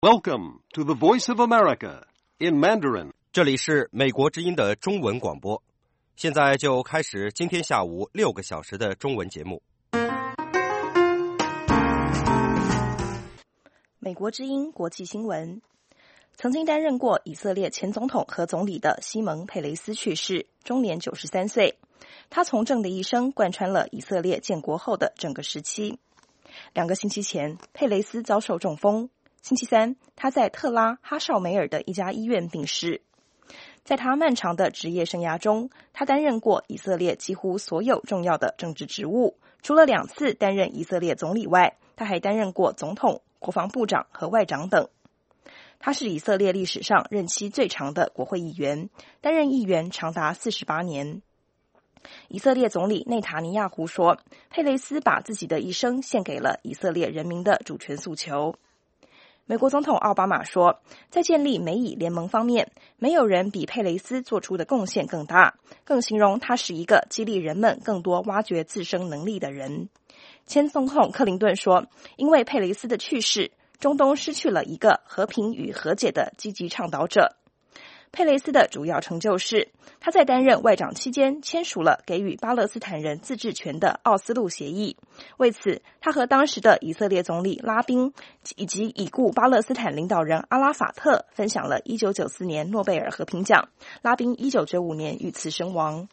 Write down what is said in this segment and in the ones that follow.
Welcome to the Voice of America in Mandarin. 这里是美国之音的中文广播，现在就开始今天下午6个小时的中文节目。 美国之音国际新闻，曾经担任过以色列前总统和总理的西蒙·佩雷斯去世，终年93岁。他从政的一生贯穿了以色列建国后的整个时期。2个星期前，佩雷斯遭受中风。星期三，他在特拉哈绍梅尔的一家医院病逝。在他漫长的职业生涯中，他担任过以色列几乎所有重要的政治职务，除了2次担任以色列总理外，他还担任过总统、国防部长和外长等。他是以色列历史上任期最长的国会议员，担任议员长达48年。以色列总理内塔尼亚胡说，佩雷斯把自己的一生献给了以色列人民的主权诉求。美国总统奥巴马说，在建立美以联盟方面，没有人比佩雷斯做出的贡献更大，更形容他是一个激励人们更多挖掘自身能力的人。前总统克林顿说，因为佩雷斯的去世，中东失去了一个和平与和解的积极倡导者。佩雷斯的主要成就是他在担任外长期间签署了给予巴勒斯坦人自治权的奥斯陆协议。为此，他和当时的以色列总理拉宾以及已故巴勒斯坦领导人阿拉法特分享了1994年诺贝尔和平奖，拉宾1995年遇刺身亡。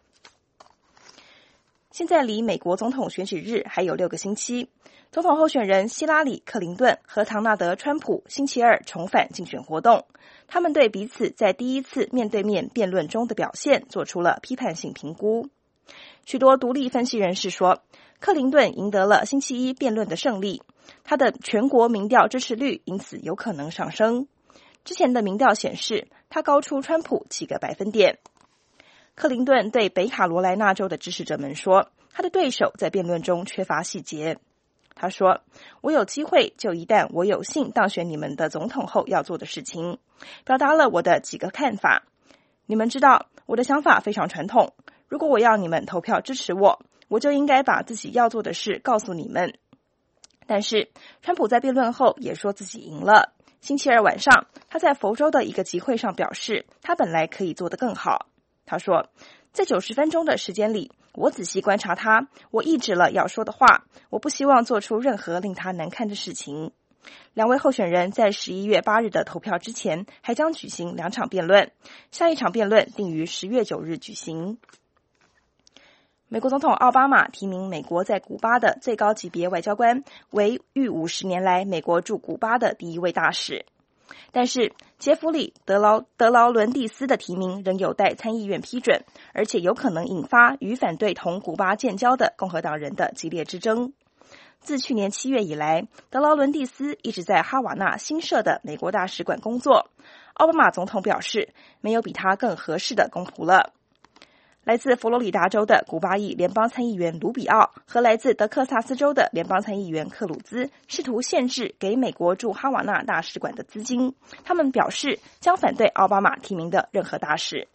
现在离美国总统选举日还有6个星期，总统候选人希拉里·克林顿和唐纳德·川普星期二重返竞选活动，他们对彼此在第一次面对面辩论中的表现做出了批判性评估。许多独立分析人士说，克林顿赢得了星期一辩论的胜利，他的全国民调支持率因此有可能上升。之前的民调显示，他高出川普7个百分点。克林顿对北卡罗来纳州的支持者们说，他的对手在辩论中缺乏细节。他说，我有机会就一旦我有幸当选你们的总统后要做的事情，表达了我的几个看法。你们知道，我的想法非常传统，如果我要你们投票支持我，我就应该把自己要做的事告诉你们。但是，川普在辩论后也说自己赢了。星期二晚上，他在佛州的一个集会上表示，他本来可以做得更好。他说，在90分钟的时间里，我仔细观察他，我抑制了要说的话，我不希望做出任何令他难堪的事情。2位候选人在11月8日的投票之前还将举行2场辩论，下一场辩论定于10月9日举行。美国总统奥巴马提名美国在古巴的最高级别外交官为逾50年来美国驻古巴的第1位大使。但是杰弗里·德劳伦蒂斯的提名仍有待参议院批准，而且有可能引发与反对同古巴建交的共和党人的激烈之争。自去年7月以来，德劳伦蒂斯一直在哈瓦那新设的美国大使馆工作。奥巴马总统表示，没有比他更合适的公仆了。来自佛罗里达州的古巴裔联邦参议员卢比奥和来自德克萨斯州的联邦参议员克鲁兹试图限制给美国驻哈瓦那大使馆的资金，他们表示将反对奥巴马提名的任何大使。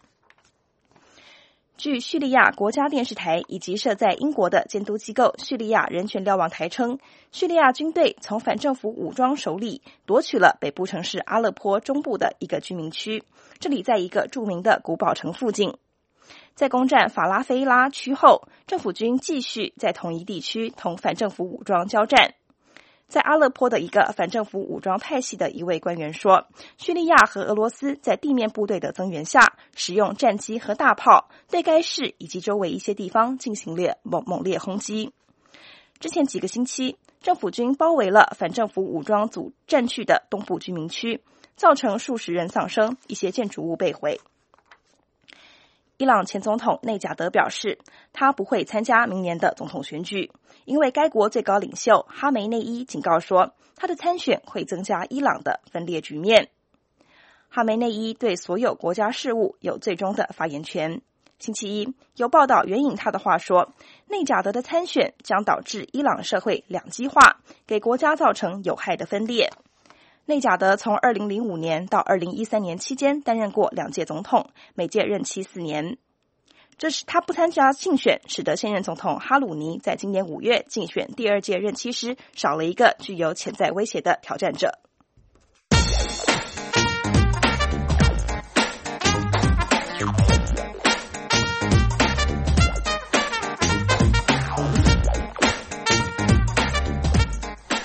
据叙利亚国家电视台以及设在英国的监督机构叙利亚人权瞭望台称，叙利亚军队从反政府武装手里夺取了北部城市阿勒颇中部的一个居民区，这里在一个著名的古堡城附近。在攻占法拉菲拉区后，政府军继续在同一地区同反政府武装交战。在阿勒颇的一个反政府武装派系的一位官员说，叙利亚和俄罗斯在地面部队的增援下，使用战机和大炮对该市以及周围一些地方进行了猛烈轰击。之前几个星期，政府军包围了反政府武装组占据的东部居民区，造成数十人丧生，一些建筑物被毁。伊朗前总统内贾德表示，他不会参加明年的总统选举，因为该国最高领袖哈梅内伊警告说，他的参选会增加伊朗的分裂局面。哈梅内伊对所有国家事务有最终的发言权。星期一，有报道援引他的话说，内贾德的参选将导致伊朗社会两极化，给国家造成有害的分裂。内贾德从2005年到2013年期间担任过2届总统，每届任期4年。这是他不参加竞选，使得现任总统哈鲁尼在今年5月竞选第2届任期时少了一个具有潜在威胁的挑战者。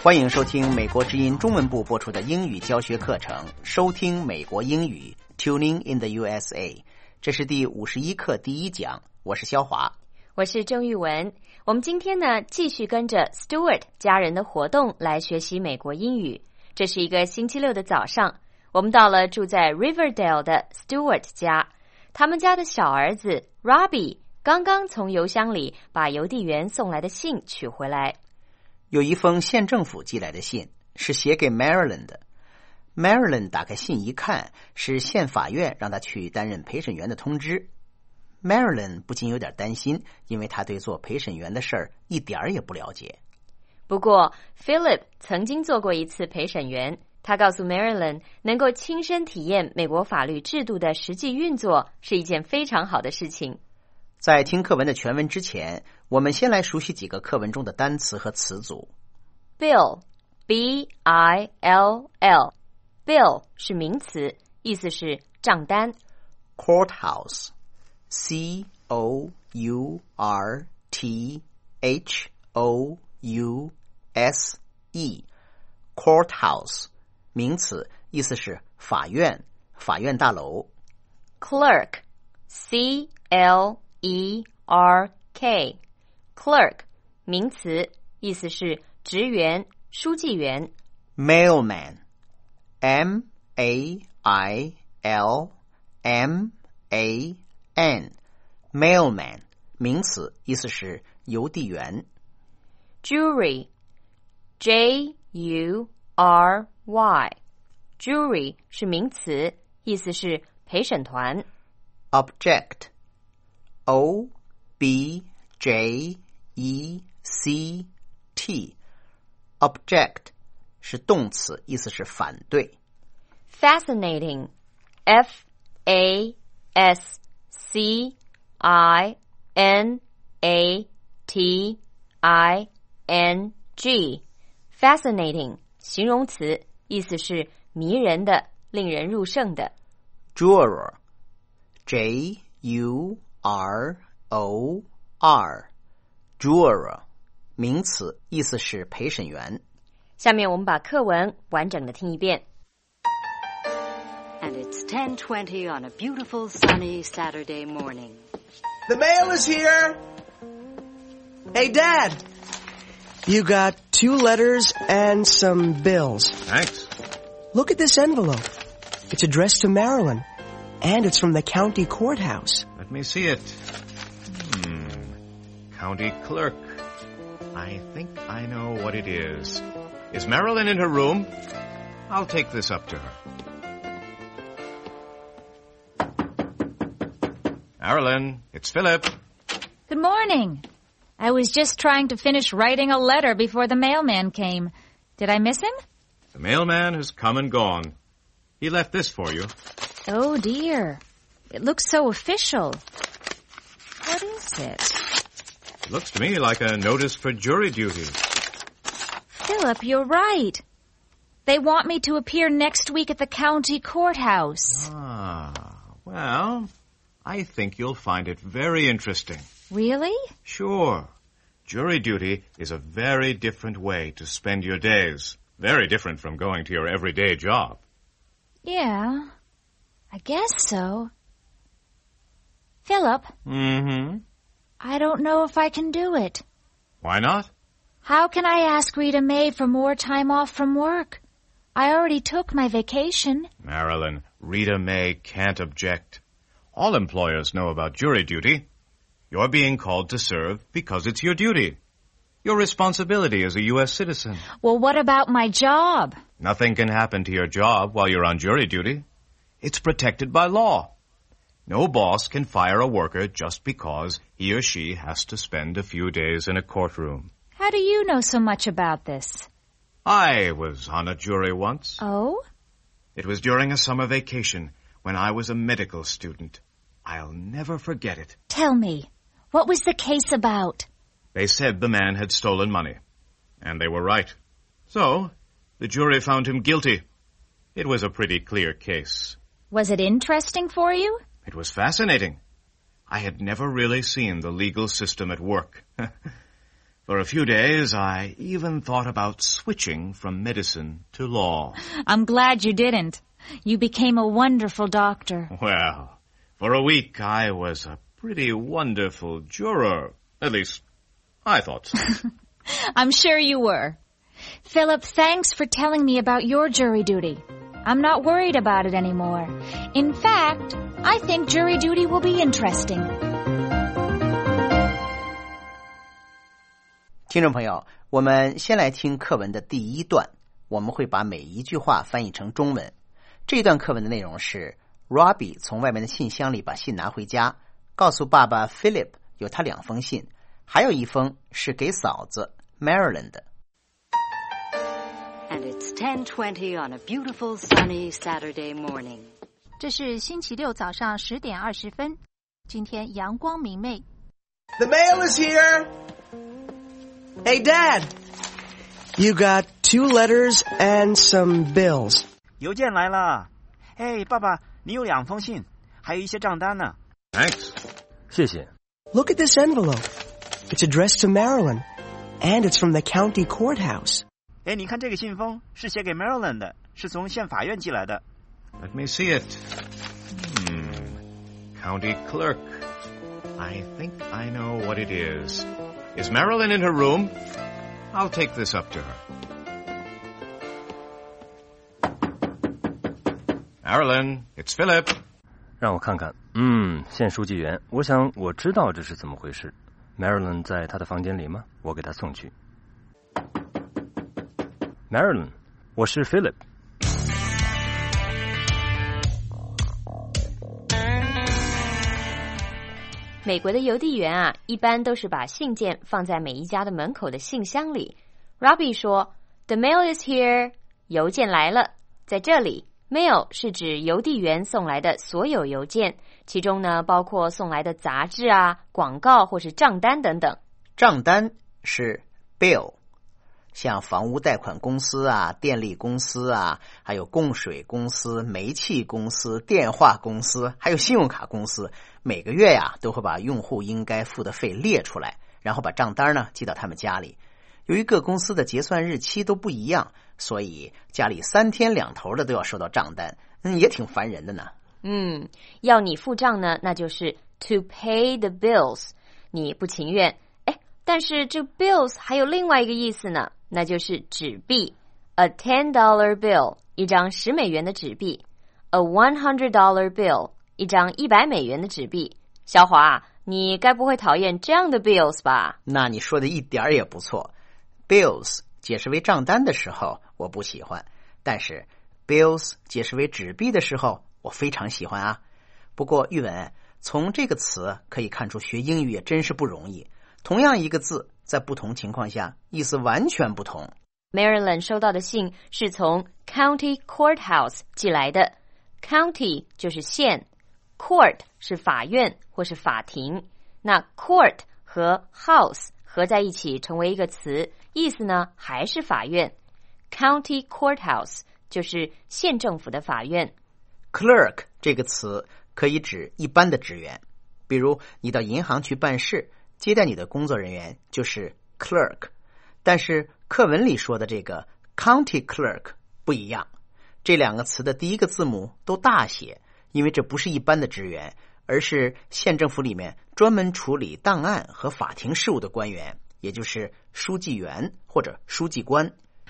欢迎收听美国之音中文部播出的英语教学课程，收听美国英语 Tuning in the USA。 这是第51课第1讲，我是肖华， 我是郑玉文。我们今天呢继续跟着 Stewart 家人的活动来学习美国英语。这是一个星期六的早上，我们到了住在 Riverdale 的 Stewart 家。他们家的小儿子 Robbie 刚刚从邮箱里把邮递员送来的信取回来。 有一封县政府寄来的信，是写给 Marilyn 的。Marilyn 打开信一看，是县法院让他去担任陪审员的通知。Marilyn 不禁有点担心，因为他对做陪审员的事儿一点儿也不了解。 不过 Philip 曾经做过一次陪审员，他告诉 Marilyn 能够亲身体验美国法律制度的实际运作是一件非常好的事情。 在听课文的全文之前，我们先来熟悉几个课文中的单词和词组。 Bill B-I-L-L Bill 是名词，意思是账单。 Courthouse C-O-U-R-T-H-O-U-S-E Courthouse 名词，意思是法院，法院大楼。 Clerk C-L-E-R-K Clerk 名词，意思是职员、书记员。 Mailman M-A-I-L-M-A-N Mailman 名词，意思是邮递员。 Jury J-U-R-Y Jury 是名词，意思是陪审团。 Object O-B-J-E-C-T Object 是动词，意思是反对。 Fascinating F-A-S-C-I-N-A-T-I-N-G Fascinating 形容词，意思是迷人的，令人入胜的。 Juror J-U-R-O-R Juror 名词，意思是陪审员。 下面我们把课文完整的听一遍。 And it's 10:20 on a beautiful sunny Saturday morning. The mail is here! Hey, Dad! You got 2 letters and some bills. Thanks. Look at this envelope. It's addressed to Marilyn, and it's from the county courthouse. Let me see it. County clerk. I think I know what it is. Is Marilyn in her room? I'll take this up to her. Marilyn, it's Philip. Good morning. I was just trying to finish writing a letter before the mailman came. Did I miss him? The mailman has come and gone. He left this for you. Oh, dear. It looks so official. What is it? It looks to me like a notice for jury duty. Philip, you're right. They want me to appear next week at the county courthouse. Well, I think you'll find it very interesting. Really? Sure. Jury duty is a very different way to spend your days. Very different from going to your everyday job. Yeah, I guess so. Philip? Mm-hmm. I don't know if I can do it. Why not? How can I ask Rita Mae for more time off from work? I already took my vacation. Marilyn, Rita Mae can't object. All employers know about jury duty. You're being called to serve because it's your duty. Your responsibility as a U.S. citizen. Well, what about my job? Nothing can happen to your job while you're on jury duty. It's protected by law. No boss can fire a worker just because he or she has to spend a few days in a courtroom. How do you know so much about this? I was on a jury once. Oh? It was during a summer vacation when I was a medical student. I'll never forget it. Tell me, what was the case about? They said the man had stolen money. And they were right. So, the jury found him guilty. It was a pretty clear case. Was it interesting for you? It was fascinating. I had never really seen the legal system at work. For a few days, I even thought about switching from medicine to law. I'm glad you didn't. You became a wonderful doctor. Well, for a week, I was a pretty wonderful juror. At least, I thought so. I'm sure you were. Philip, thanks for telling me about your jury duty. I'm not worried about it anymore. In fact, I think jury duty will be interesting. 听众朋友，我们先来听课文的第一段，我们会把每一句话翻译成中文。这段课文的内容是 Robbie 从外面的信箱里把信拿回家，告诉爸爸 Philip 有他2封信，还有一封是给嫂子 Marilyn 的。 And it's 10:20 on a beautiful sunny Saturday morning. 这是星期六早上10点20分，今天阳光明媚。 The mail is here! Hey, Dad! You got 2 letters and some bills. 邮件来了。哎，爸爸，你有2封信，还有一些账单呢。 Thanks. 谢谢。 Look at this envelope. It's addressed to Marilyn, and it's from the county courthouse. 哎，你看这个信封是写给 Marilyn 的，是从县法院寄来的。 Let me see it. County clerk. I think I know what it is. Is Marilyn in her room? I'll take this up to her. Marilyn, it's Philip. 让我看看。县书记员，我想我知道这是怎么回事。Marilyn 在她的房间里吗？我给她送去。Marilyn， 我是 Philip。 美国的邮递员啊，一般都是把信件放在每一家的门口的信箱里。Robbie 说 ，The mail is here， 邮件来了。在这里 ，mail 是指邮递员送来的所有邮件，其中呢包括送来的杂志啊、广告或是账单等等。 账单是 bill， 像房屋贷款公司啊、电力公司啊，还有供水公司、煤气公司、电话公司，还有信用卡公司，每个月呀都会把用户应该付的费列出来，然后把账单呢寄到他们家里。由于各公司的结算日期都不一样，所以家里3天2头的都要收到账单，也挺烦人的呢。 要你付账呢，那就是 to pay the bills， 你不情愿。但是这 bills 还有另外一个意思呢，那就是纸币。A $10 bill， 一张10美元的纸币。A $100 bill， 一张100美元的纸币。小华，你该不会讨厌这样的 bills 吧？ 那你说的一点也不错。bills 解释为账单的时候我不喜欢，但是 bills 解释为纸币的时候我非常喜欢啊。不过玉文，从这个词可以看出学英语也真是不容易，同样一个字在不同情况下意思完全不同。 Marilyn 收到的信是从 county courthouse 寄来的。 County 就是县， court 是法院或是法庭，那 court 和 house 合在一起成为一个词，意思呢还是法院。 County courthouse 就是县政府的法院。 Clerk 这个词可以指一般的职员，比如你到银行去办事，接待你的工作人员就是 clerk。 但是课文里说的这个 county clerk 不一样，这2个词的第一个字母都大写，因为这不是一般的职员，而是县政府里面专门处理档案和法庭事务的官员，也就是书记员或者书记官。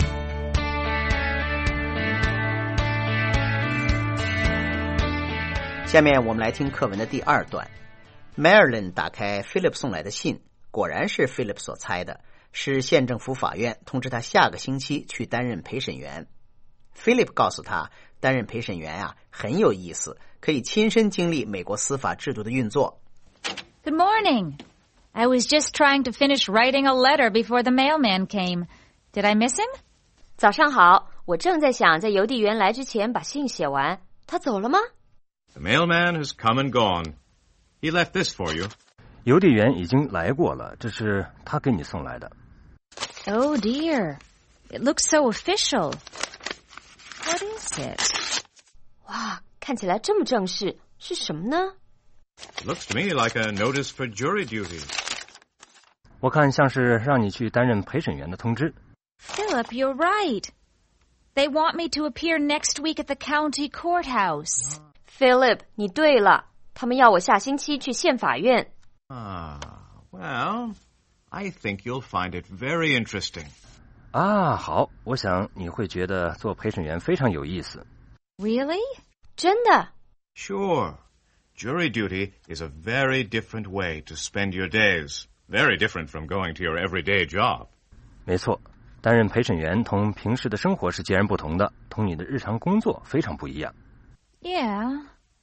下面我们来听课文的第2段。 Marilyn 打开 Philip 送来的信，果然是 Philip 所猜的，是县政府法院通知他下个星期去担任陪审员。 Philip 告诉他，担任陪审员很有意思，可以亲身经历美国司法制度的运作。 Good morning. I was just trying to finish writing a letter before the mailman came. Did I miss him? 早上好，我正在想在邮递员来之前把信写完。他走了吗？ The mailman has come and gone. He left this for you. 邮递员已经来过了，这是他给你送来的。 Oh dear. It looks so official. What is it? 哇，看起来这么正式，是什么呢？ It looks to me like a notice for jury duty. 我看像是让你去担任陪审员的通知。 Philip, you're right. They want me to appear next week at the county courthouse. Philip, 你对了，他们要我下星期去县法院。 Well, I think you'll find it very interesting. 好，我想你会觉得做陪审员非常有意思。 Really? 真的？ Sure. Jury duty is a very different way to spend your days. Very different from going to your everyday job. 没错，担任陪审员同平时的生活是截然不同的，同你的日常工作非常不一样。 Yeah,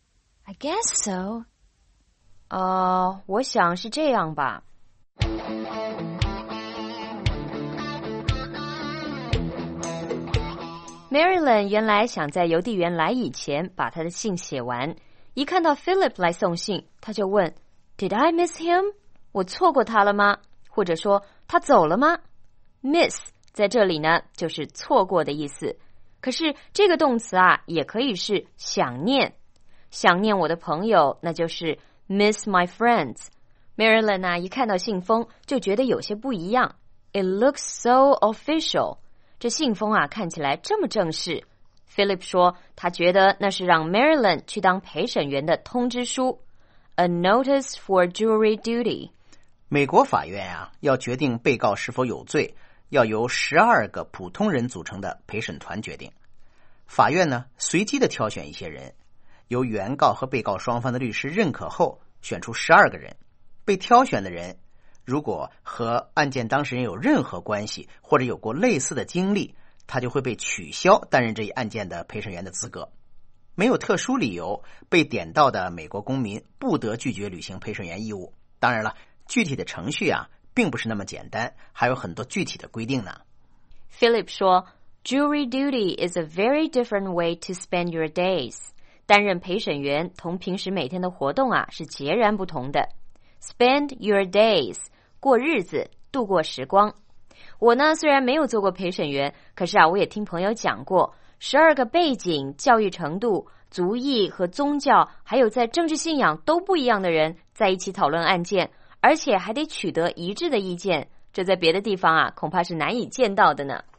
I guess so. 我想是这样吧。Marilyn 原来想在邮递员来以前把他的信写完，一看到 Philip 来送信，他就问 Did I miss him? 我错过他了吗？或者说他走了吗？ Miss 在这里呢就是错过的意思，可是这个动词也可以是想念。想念我的朋友，那就是 miss my friends。 Marilyn 一看到信封就觉得有些不一样。 It looks so official。这信封看起来这么正式。 Philip 说他觉得那是让 Marilyn 去当陪审员的通知书。 A notice for jury duty。 美国法院要决定被告是否有罪，要由12个普通人组成的陪审团决定。法院呢随机的挑选一些人，由原告和被告双方的律师认可后选出12个人。被挑选的人如果和案件当事人有任何关系，或者有过类似的经历，他就会被取消担任这一案件的陪审员的资格。没有特殊理由，被点到的美国公民不得拒绝履行陪审员义务。当然了，具体的程序并不是那么简单，还有很多具体的规定呢。 Philip 说 Jury duty is a very different way to spend your days。 担任陪审员同平时每天的活动是截然不同的。 Spend your days， 过日子，度过时光。我呢虽然没有做过陪审员，可是我也听朋友讲过，12个背景、教育程度、族裔和宗教，还有在政治信仰都不一样的人在一起讨论案件，而且还得取得一致的意见，这在别的地方恐怕是难以见到的呢。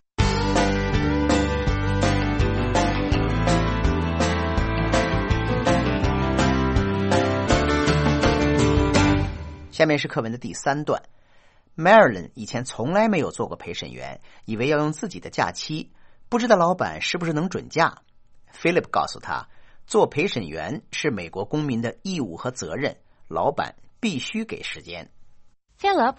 下面是课文的第3段。Marilyn 以前从来没有做过陪审员，以为要用自己的假期，不知道老板是不是能准假。Philip 告诉他，做陪审员是美国公民的义务和责任，老板必须给时间。 Philip?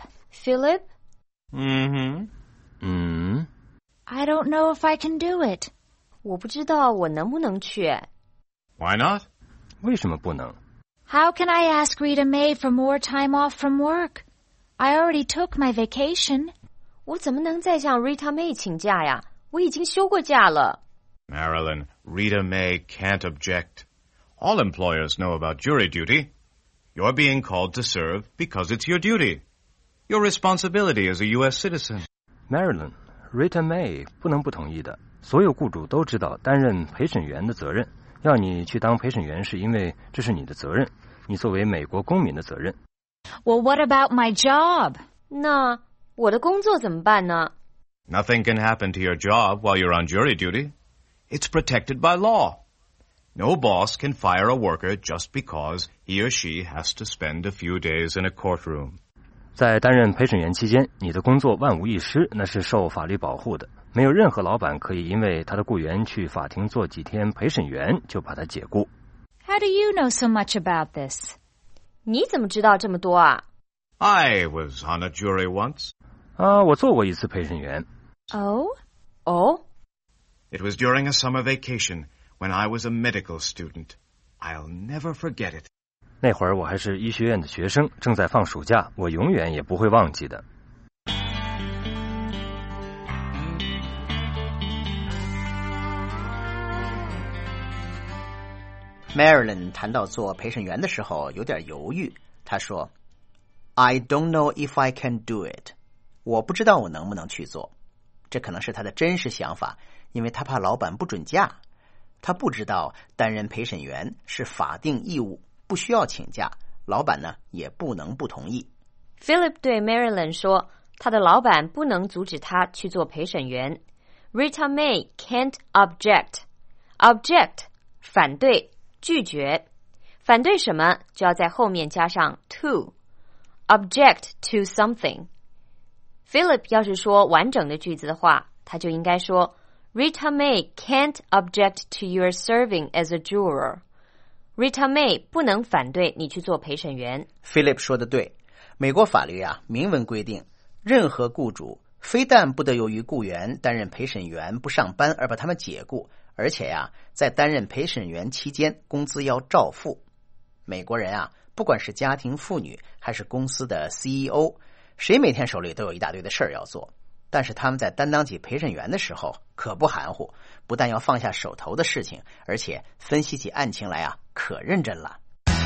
I don't know if I can do it. 我不知道我能不能去。 Why not? 为什么不能？ How can I ask Rita Mae for more time off from work? I already took my vacation. 我怎么能再向 Rita Mae 请假呀？我已经休过假了。 Marilyn, Rita Mae can't object. All employers know about jury duty. You're being called to serve because it's your duty. Your responsibility as a U.S. citizen. Marilyn, Rita Mae 不能不同意的。所有雇主都知道担任陪审员的责任。要你去当陪审员是因为这是你的责任，你作为美国公民的责任。 Well, what about my job? 那我的工作怎么办呢？ Nothing can happen to your job while you're on jury duty. It's protected by law. No boss can fire a worker just because he or she has to spend a few days in a courtroom. 在担任陪审员期间，你的工作万无一失，那是受法律保护的。没有任何老板可以因为他的雇员去法庭做几天陪审员就把他解雇。 How do you know so much about this? 你怎么知道这么多啊？ I was on a jury once. 我做过一次陪审员。 Oh? It was during a summer vacation when I was a medical student. I'll never forget it. 那会儿我还是医学院的学生，正在放暑假，我永远也不会忘记的。 Marilyn 谈到做陪审员的时候有点犹豫，他说 I don't know if I can do it. 我不知道我能不能去做。这可能是他的真实想法，因为他怕老板不准假。他不知道担任陪审员是法定义务，不需要请假，老板呢也不能不同意。 Philip 对 Marilyn 说，他的老板不能阻止他去做陪审员。Rita May can't object. Object 反对、拒绝。反对什么就要在后面加上 to. Object to something. Philip 要是说完整的句子的话，他就应该说Rita May can't object to your serving as a juror. Rita May 不能反对你去做陪审员。 Philip 说的对，美国法律明文规定，任何雇主非但不得由于雇员担任陪审员不上班而把他们解雇，而且在担任陪审员期间工资要照付。美国人不管是家庭妇女还是公司的 CEO， 谁每天手里都有一大堆的事儿要做，但是他们在担当起陪审员的时候可不含糊，不但要放下手头的事情，而且分析起案情来可认真了。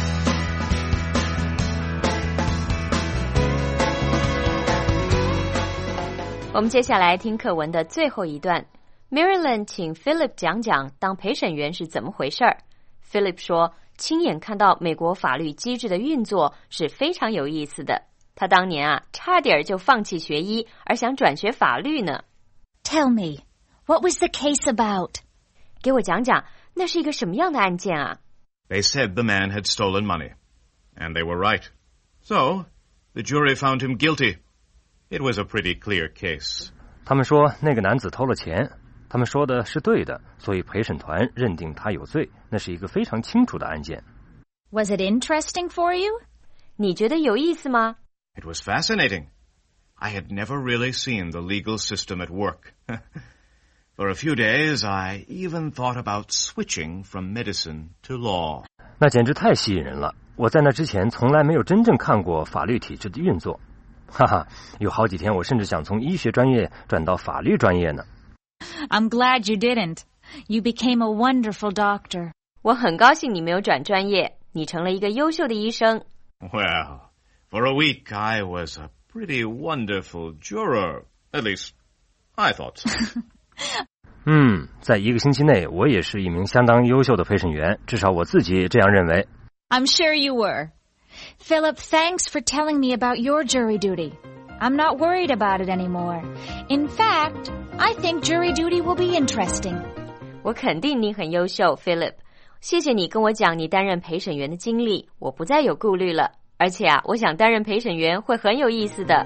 我们接下来听课文的最后一段。Marilyn 请 Philip 讲讲当陪审员是怎么回事儿。Philip 说，亲眼看到美国法律机制的运作是非常有意思的。他当年差点就放弃学医，而想转学法律呢。 Tell me, what was the case about? 给我讲讲，那是一个什么样的案件啊？ They said the man had stolen money, and they were right. So, the jury found him guilty.It was a pretty clear case. 他们说那个男子偷了钱，他们说的是对的，所以陪审团认定他有罪，那是一个非常清楚的案件。 Was it interesting for you? 你觉得有意思吗？ It was fascinating. I had never really seen the legal system at work. For a few days, I even thought about switching from medicine to law. 那简直太吸引人了，我在那之前从来没有真正看过法律体制的运作。哈哈，有好几天我甚至想从医学专业转到法律专业呢。 I'm glad you didn't. You became a wonderful doctor. 我很高兴你没有转专业，你成了一个优秀的医生。 Well, for a week I was a pretty wonderful juror. At least, I thought so. 在一个星期内，我也是一名相当优秀的陪审员，至少我自己这样认为。 I'm sure you were.Philip, thanks for telling me about your jury duty. I'm not worried about it anymore. In fact, I think jury duty will be interesting. 我肯定你很优秀 Philip. 谢谢你跟我讲你担任陪审员的经历，我不再有顾虑了。而且我想担任陪审员会很有意思的。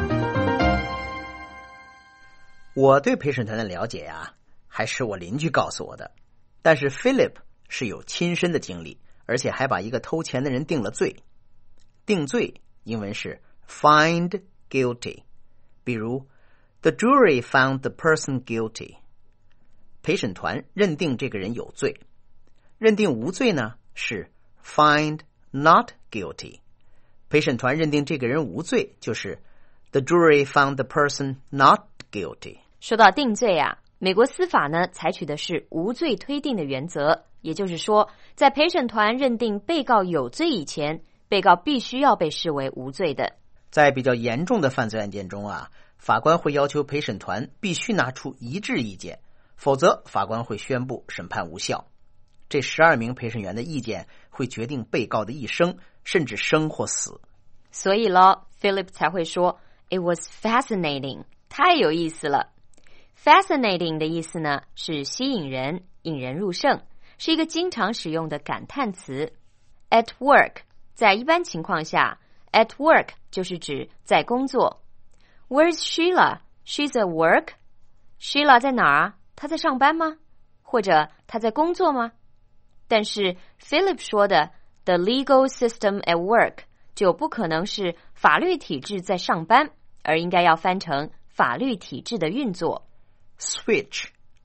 我对陪审团的了解还是我邻居告诉我的。但是 Philip 是有亲身的经历，而且还把一个偷钱的人定了罪。定罪英文是 find guilty， 比如 The jury found the person guilty， 陪审团认定这个人有罪。认定无罪呢是 find not guilty， 陪审团认定这个人无罪就是 The jury found the person not guilty。 说到定罪美国司法呢采取的是无罪推定的原则，也就是说在陪审团认定被告有罪以前，被告必须要被视为无罪的。 在比较严重的犯罪案件中法官会要求陪审团必须拿出一致意见，否则法官会宣布审判无效。这12名陪审员的意见会决定被告的一生，甚至生或死。 所以咯 Philip 才会说 It was fascinating， 太有意思了。 Fascinating 的意思呢是吸引人，引人入胜，是一个经常使用的感叹词。 At work在一般情况下 at work 就是指在工作。 Where's Sheila? She's at work? Sheila 在哪儿她在上班吗？或者她在工作吗？但是 Philip 说的 the legal system at work 就不可能是法律体制在上班，而应该要翻成法律体制的运作。 Switch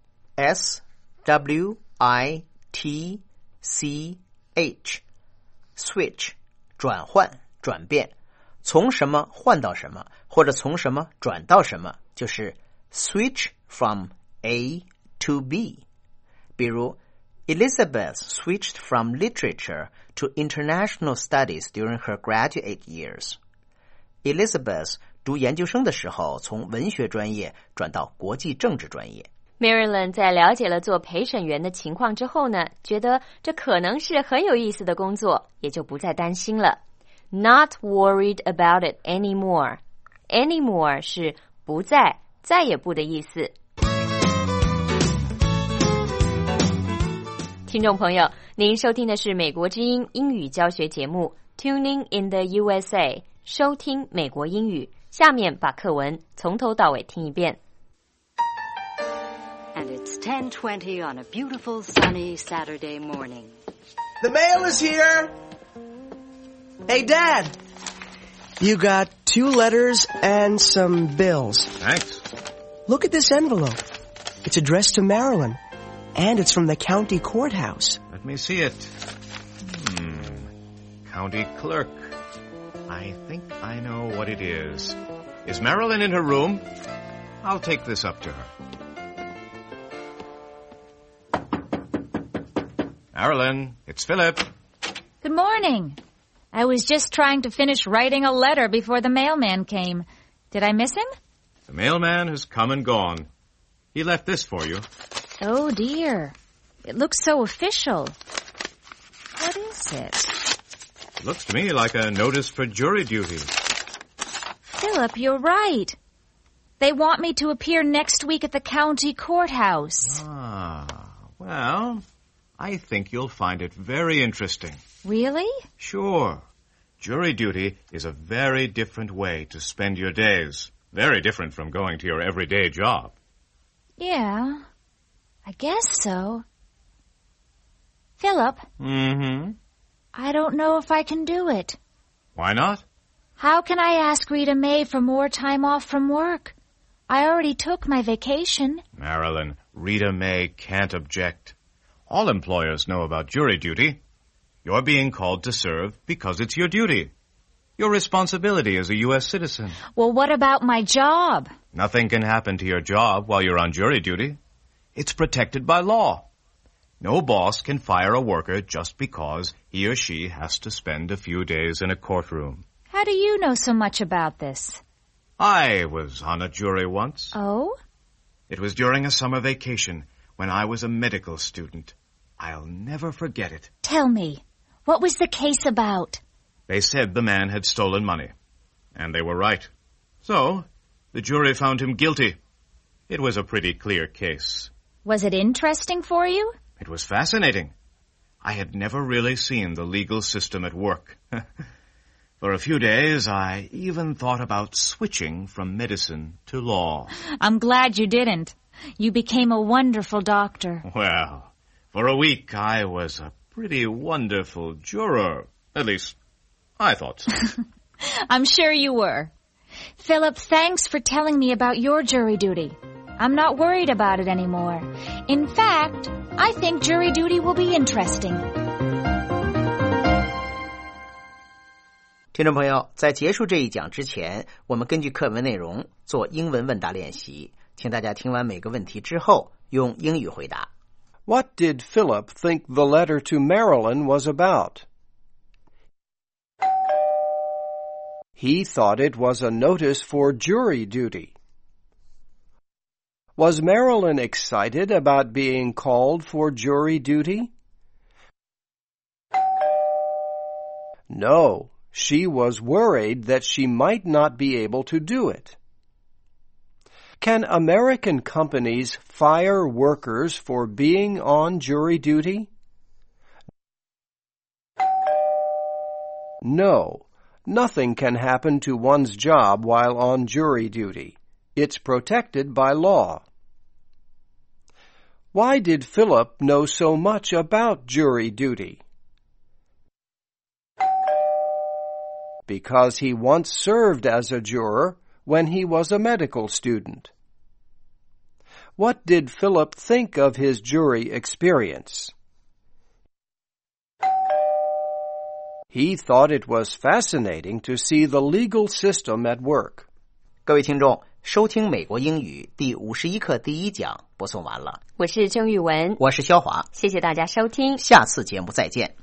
S-W-I-T-C-H Switch 转换转变，从什么换到什么，或者从什么转到什么，就是 switch from A to B。 比如 Elizabeth switched from literature to international studies during her graduate years. Elizabeth 读研究生的时候从文学专业转到国际政治专业。 Marilyn 在了解了做陪审员的情况之后呢，觉得这可能是很有意思的工作，也就不再担心了。 Not worried about it anymore. Anymore 是不再、再也不的意思。听众朋友，您收听的是美国之音英语教学节目 Tuning in the USA， 收听美国英语。下面把课文从头到尾听一遍。 And it's 10:20 on a beautiful sunny Saturday morning. The mail is here! Hey, Dad! You got 2 letters and some bills. Thanks. Look at this envelope. It's addressed to Marilyn, and it's from the county courthouse. Let me see it. County clerk. I think I know what it is. Is Marilyn in her room? I'll take this up to her. Marilyn, it's Philip. Good morning. I was just trying to finish writing a letter before the mailman came. Did I miss him? The mailman has come and gone. He left this for you. Oh, dear. It looks so official. What is it? It looks to me like a notice for jury duty. Philip, you're right. They want me to appear next week at the county courthouse. Well, I think you'll find it very interesting. Really? Sure. Jury duty is a very different way to spend your days. Very different from going to your everyday job. Yeah, I guess so. Philip? I don't know if I can do it. Why not? How can I ask Rita Mae for more time off from work? I already took my vacation. Marilyn, Rita Mae can't object. All employers know about jury duty. You're being called to serve because it's your duty. Your responsibility as a U.S. citizen. Well, what about my job? Nothing can happen to your job while you're on jury duty. It's protected by law. No boss can fire a worker just because he or she has to spend a few days in a courtroom. How do you know so much about this? I was on a jury once. Oh? It was during a summer vacation when I was a medical student. I'll never forget it. Tell me, what was the case about? They said the man had stolen money. And they were right. So, the jury found him guilty. It was a pretty clear case. Was it interesting for you? It was fascinating. I had never really seen the legal system at work. For a few days, I even thought about switching from medicine to law. I'm glad you didn't. You became a wonderful doctor. Well, for a week, I was a pretty wonderful juror. At least, I thought so. I'm sure you were. Philip, thanks for telling me about your jury duty. I'm not worried about it anymore. In fact, I think jury duty will be interesting. 听众朋友，在结束这一讲之前，我们根据课文内容做英文问答练习，请大家听完每个问题之后用英语回答。 What did Philip think the letter to Marilyn was about? He thought it was a notice for jury duty. Was Marilyn excited about being called for jury duty? No, she was worried that she might not be able to do it. Can American companies fire workers for being on jury duty? No, nothing can happen to one's job while on jury duty. It's protected by law. Why did Philip know so much about jury duty? Because he once served as a juror when he was a medical student. What did Philip think of his jury experience? He thought it was fascinating to see the legal system at work. 各位听众，收听美国英语第51课第一讲播送完了。 我是郑玉文， 我是肖华， 谢谢大家收听， 下次节目再见。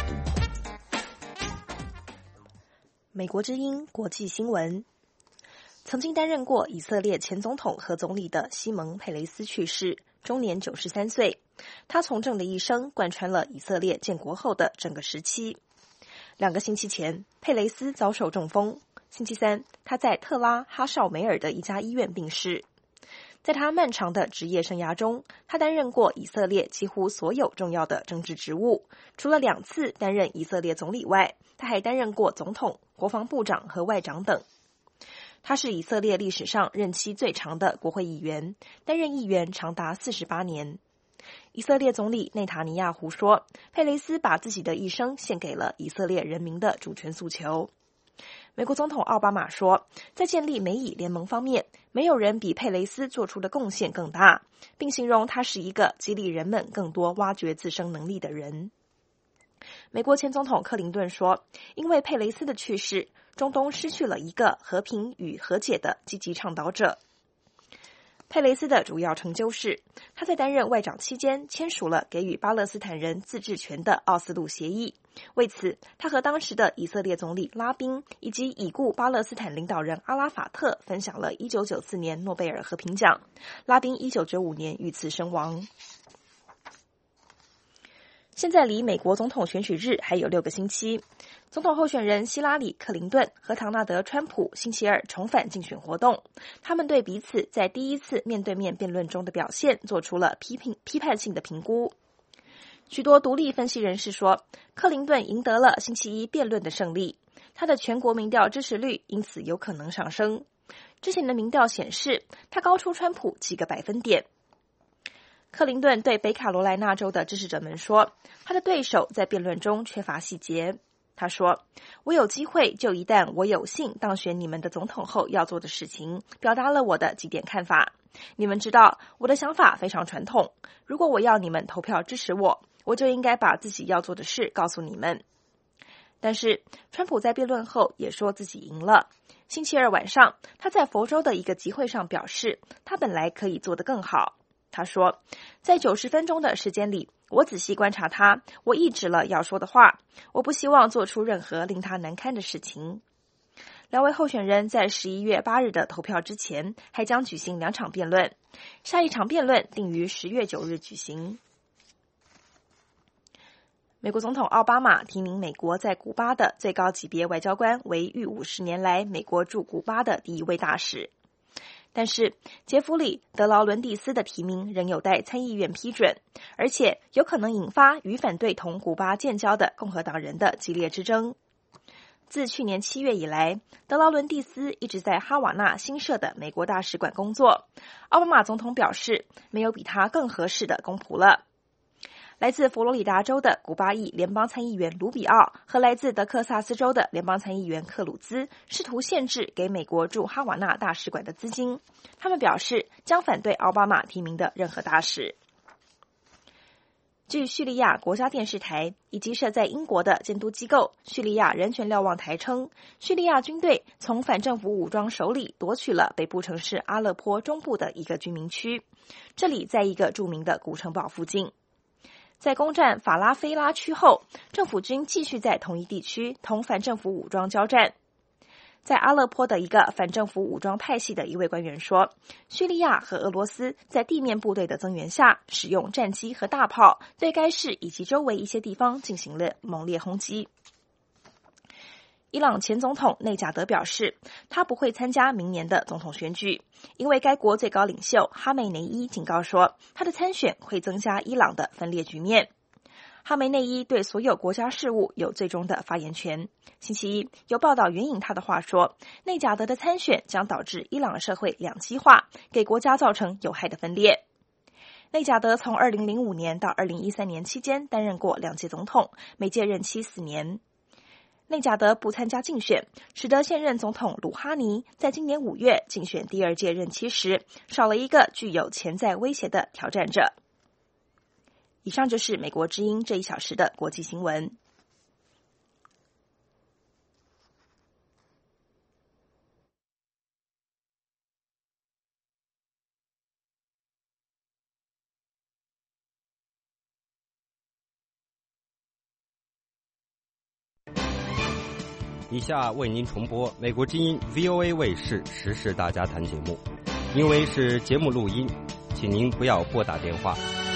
美国之音国际新闻。 曾经担任过以色列前总统和总理的西蒙·佩雷斯去世，终年93岁。他从政的一生贯穿了以色列建国后的整个时期。2个星期前，佩雷斯遭受中风。星期三，他在特拉哈绍梅尔的一家医院病逝。在他漫长的职业生涯中，他担任过以色列几乎所有重要的政治职务，除了2次担任以色列总理外，他还担任过总统、国防部长和外长等。他是以色列历史上任期最长的国会议员，担任议员长达48年。以色列总理内塔尼亚胡说，佩雷斯把自己的一生献给了以色列人民的主权诉求。美国总统奥巴马说，在建立美以联盟方面，没有人比佩雷斯做出的贡献更大，并形容他是一个激励人们更多挖掘自身能力的人。美国前总统克林顿说，因为佩雷斯的去世，中东失去了一个和平与和解的积极倡导者。佩雷斯的主要成就是他在担任外长期间签署了给予巴勒斯坦人自治权的奥斯陆协议。为此，他和当时的以色列总理拉宾以及已故巴勒斯坦领导人阿拉法特分享了1994年诺贝尔和平奖。拉宾1995年遇刺身亡。现在离美国总统选举日还有6个星期，总统候选人希拉里·克林顿和唐纳德·川普星期二重返竞选活动，他们对彼此在第一次面对面辩论中的表现做出了批判性的评估。许多独立分析人士说，克林顿赢得了星期一辩论的胜利，他的全国民调支持率因此有可能上升。之前的民调显示，他高出川普几个百分点。克林顿对北卡罗来纳州的支持者们说，他的对手在辩论中缺乏细节。他说，我有机会就一旦我有幸当选你们的总统后要做的事情，表达了我的几点看法。你们知道，我的想法非常传统，如果我要你们投票支持我，我就应该把自己要做的事告诉你们。但是，川普在辩论后也说自己赢了。星期二晚上，他在佛州的一个集会上表示，他本来可以做得更好。他说，在90分钟的时间里，我仔细观察他，我抑制了要说的话，我不希望做出任何令他难堪的事情。2位候选人在11月8日的投票之前，还将举行2场辩论，下一场辩论定于10月9日举行。美国总统奥巴马提名美国在古巴的最高级别外交官为逾50年来美国驻古巴的第1位大使。但是，杰弗里·德劳伦蒂斯的提名仍有待参议院批准，而且有可能引发与反对同古巴建交的共和党人的激烈之争。自去年7月以来，德劳伦蒂斯一直在哈瓦那新设的美国大使馆工作。奥巴马总统表示，没有比他更合适的公仆了。来自佛罗里达州的古巴裔联邦参议员卢比奥和来自德克萨斯州的联邦参议员克鲁兹试图限制给美国驻哈瓦那大使馆的资金。他们表示将反对奥巴马提名的任何大使。据叙利亚国家电视台以及设在英国的监督机构叙利亚人权瞭望台称，叙利亚军队从反政府武装手里夺取了北部城市阿勒颇中部的一个居民区，这里在一个著名的古城堡附近。在攻占法拉菲拉区后，政府军继续在同一地区同反政府武装交战。在阿勒颇的一个反政府武装派系的一位官员说，叙利亚和俄罗斯在地面部队的增援下，使用战机和大炮对该市以及周围一些地方进行了猛烈轰击。伊朗前总统内贾德表示，他不会参加明年的总统选举，因为该国最高领袖哈梅内伊警告说，他的参选会增加伊朗的分裂局面。哈梅内伊对所有国家事务有最终的发言权。星期一，有报道援引他的话说，内贾德的参选将导致伊朗社会两极化，给国家造成有害的分裂。内贾德从2005年到2013年期间担任过2届总统，每届任期4年。内贾德不参加竞选，使得现任总统鲁哈尼在今年5月竞选第2届任期时，少了一个具有潜在威胁的挑战者。以上就是美国之音这1小时的国际新闻。 以下为您重播美国之音 VOA 卫视时事大家谈节目，因为是节目录音，请您不要拨打电话。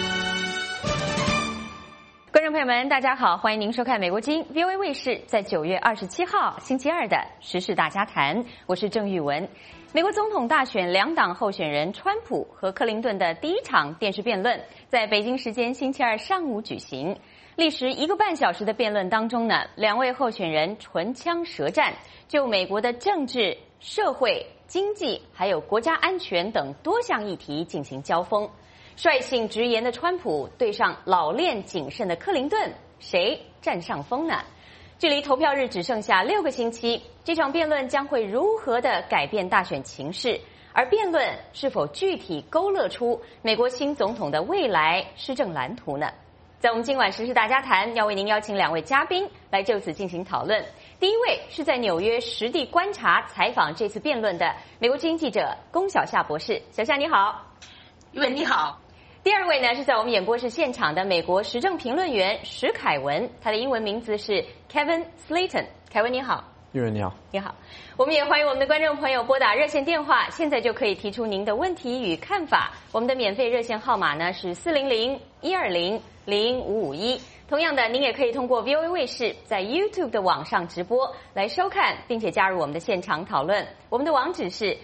观众朋友们，大家好，欢迎您收看美国之音 VOA 卫视在9月27号星期二的时事大家谈，我是郑玉文。美国总统大选两党候选人川普和克林顿的第一场电视辩论，在北京时间星期二上午举行。历时1个半小时的辩论当中呢，两位候选人唇枪舌战，就美国的政治、社会、经济还有国家安全等多项议题进行交锋。率性直言的川普对上老练谨慎的克林顿，谁占上风呢？距离投票日只剩下6个星期，这场辩论将会如何的改变大选情势？而辩论是否具体勾勒出美国新总统的未来施政蓝图呢？在我们今晚时事大家谈，要为您邀请2位嘉宾来就此进行讨论。第一位是在纽约实地观察采访这次辩论的美国之音记者龚小夏博士。小夏你好。 玉文你好。 第二位呢是在我们演播室现场的美国时政评论员史凯文，他的英文名字是 Kevin Slayton。凯文你好。 玉文你好。 你好。我们也欢迎我们的观众朋友拨打热线电话，现在就可以提出您的问题与看法。我们的免费热线号码呢是400-120-0551。同样的，您也可以通过 VOA 卫视在 YouTube 的网上直播来收看，并且加入我们的现场讨论。我们的网址是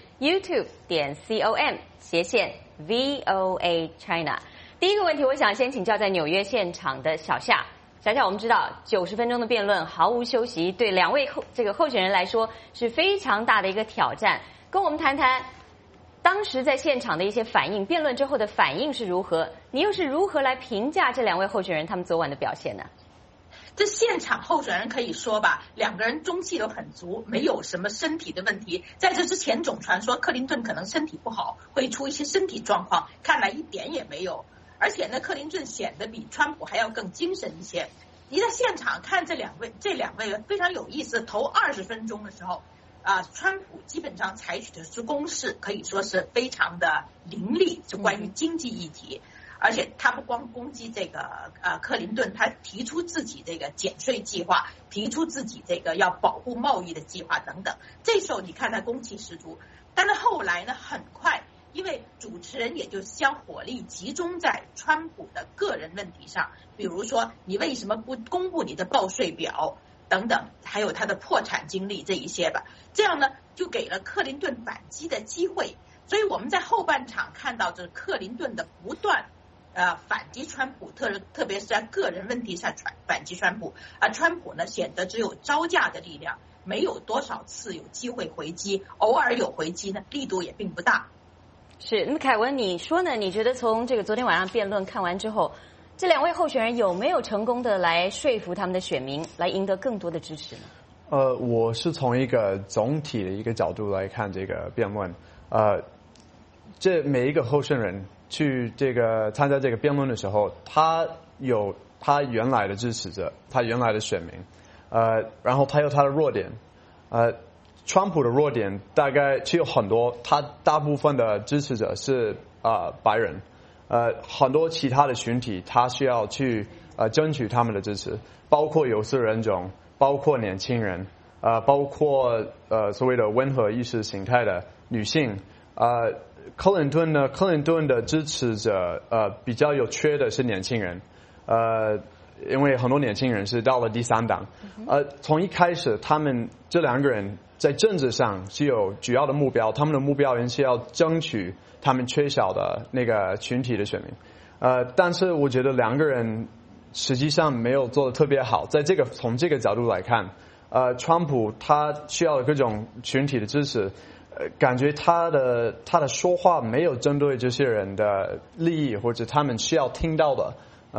youtube.com/VOA China。第一个问题，我想先请教在纽约现场的小夏。小夏，我们知道90分钟的辩论毫无休息，对两位候选人来说是非常大的一个挑战。跟我们谈谈当时在现场的一些反应，辩论之后的反应是如何？你又是如何来评价这2位候选人他们昨晚的表现呢？ 这现场候选人可以说吧，2个人中气都很足，没有什么身体的问题。在这之前总传说克林顿可能身体不好，会出一些身体状况，看来一点也没有。而且呢，克林顿显得比川普还要更精神一些。你在现场看这两位非常有意思。头20分钟的时候，川普基本上采取的是攻势，可以说是非常的凌厉，是关于经济议题。而且他不光攻击这个克林顿，他提出自己这个减税计划，提出自己这个要保护贸易的计划等等。这时候你看他攻气十足，但是后来呢，很快。因为主持人也就将火力集中在川普的个人问题上，比如说你为什么不公布你的报税表等等，还有他的破产经历这一些吧。这样呢，就给了克林顿反击的机会。所以我们在后半场看到这克林顿的不断反击川普，特别是在个人问题上反击川普，而川普呢显得只有招架的力量，没有多少次有机会回击，偶尔有回击呢，力度也并不大。 是，那么凯文，你说呢？你觉得从这个昨天晚上辩论看完之后，这2位候选人有没有成功的来说服他们的选民，来赢得更多的支持呢？ 我是从一个总体的一个角度来看这个辩论。这每一个候选人去参加这个辩论的时候，他有他原来的支持者，他原来的选民，然后他有他的弱点，川普的弱点大概其实有很多，他大部分的支持者是白人，很多其他的群体他需要去争取他们的支持，包括有色人种，包括年轻人，包括所谓的温和意识形态的女性。克林顿的支持者比较有缺的是年轻人，因为很多年轻人是到了第3党，从一开始他们这2个人在政治上是有主要的目标，他们的目标人是要争取他们缺少的那个群体的选民，但是我觉得2个人实际上没有做得特别好。从这个角度来看，川普他需要各种群体的支持，感觉他的说话没有针对这些人的利益或者他们需要听到的。